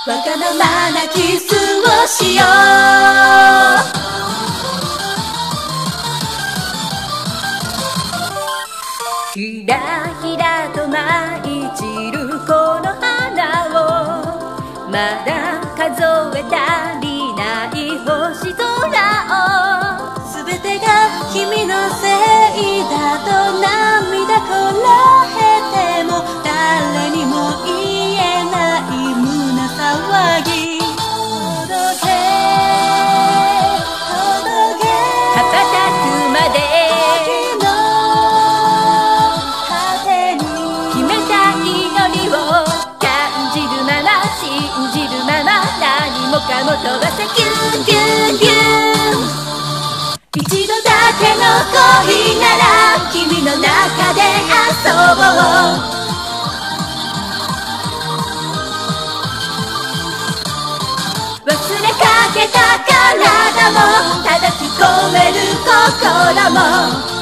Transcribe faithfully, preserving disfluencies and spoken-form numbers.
わがままなキスをしよう。ひらひらと舞い散るこの花を、まだ数え足りない星空を、すべてが君のせいだと涙こらえても誰にも言えない胸騒ぎ、届け届け羽ばたくまで時の果てに決めた祈りを感じるまま信じるまま何もかも飛ばせキュンキュンキュン。一度だけの恋なら君の中で遊ぼう。忘れかけた体も叩き込める心も